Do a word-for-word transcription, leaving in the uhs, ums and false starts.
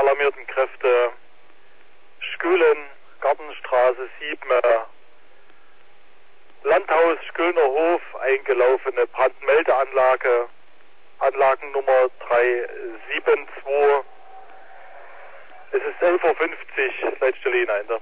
alarmierten Kräfte Skülen, Gartenstraße sieben, Landhaus Skülner Hof, eingelaufene Brandmeldeanlage, Anlagennummer drei sieben zwei. Es ist elf Uhr fünfzig, Leitstelle hinein.